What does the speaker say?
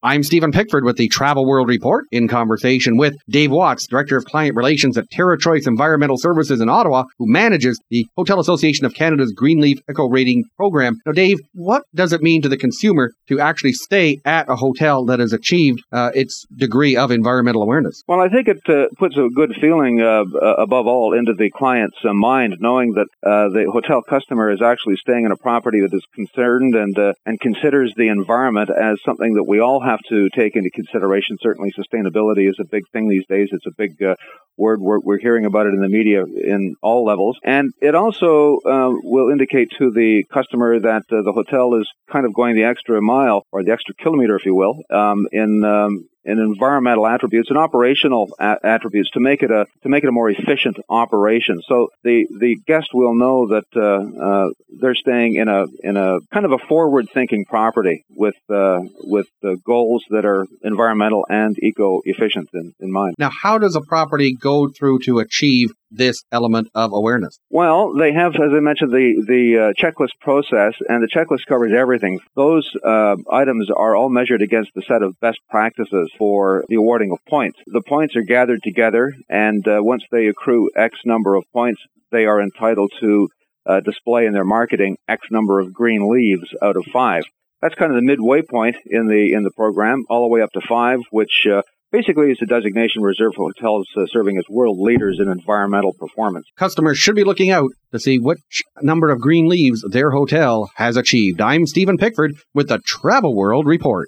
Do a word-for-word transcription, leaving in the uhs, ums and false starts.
I'm Stephen Pickford with the Travel World Report, in conversation with Dave Watts, Director of Client Relations at Terra Choice Environmental Services in Ottawa, who manages the Hotel Association of Canada's Greenleaf Eco Rating Program. Now, Dave, what does it mean to the consumer to actually stay at a hotel that has achieved uh, its degree of environmental awareness? Well, I think it uh, puts a good feeling, uh, uh, above all, into the client's uh, mind, knowing that uh, the hotel customer is actually staying in a property that is concerned and uh, and considers the environment as something that we all have to take into consideration. Certainly, sustainability is a big thing these days. It's a big uh, word. We're, we're hearing about it in the media in all levels. And it also uh, will indicate to the customer that uh, the hotel is kind of going the extra mile, or the extra kilometer, if you will, um, in um, in environmental attributes and operational a- attributes to make it a to make it a more efficient operation. So the, the guest will know that uh, uh, they're staying in a in a kind of a forward-thinking property with uh, with uh, goals that are environmental and eco-efficient in, in mind. Now, how does a property go through to achieve this element of awareness? Well, they have, as I mentioned, the the uh, checklist process, and the checklist covers everything. Those uh, items are all measured against the set of best practices for the awarding of points. The points are gathered together, and uh, once they accrue X number of points, they are entitled to uh, display in their marketing X number of green leaves out of five. That's kind of the midway point in the in the program, all the way up to five, which uh, basically, it's a designation reserved for hotels uh, serving as world leaders in environmental performance. Customers should be looking out to see which number of green leaves their hotel has achieved. I'm Stephen Pickford with the Travel World Report.